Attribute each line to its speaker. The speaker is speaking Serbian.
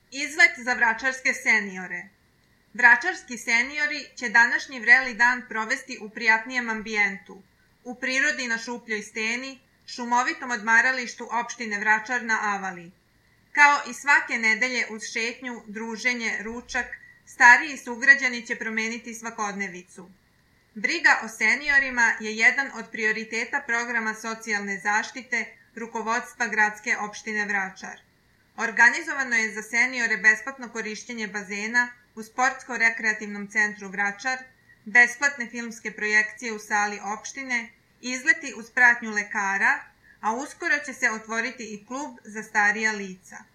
Speaker 1: Izlet za vračarske seniore. Vračarski seniori će današnji vreli dan provesti u prijatnijem ambijentu, u prirodi na Šupljoj steni, šumovitom odmaralištu opštine Vračar na Avali. Kao i svake nedelje uz šetnju, druženje, ručak, stariji sugrađani će promeniti svakodnevicu. Briga o seniorima je jedan od prioriteta programa socijalne zaštite rukovodstva gradske opštine Vračar. Organizovano je za seniore besplatno korišćenje bazena u Sportsko-rekreativnom centru Vračar, besplatne filmske projekcije u sali opštine, izleti uz pratnju lekara, a uskoro će se otvoriti i klub za starija lica.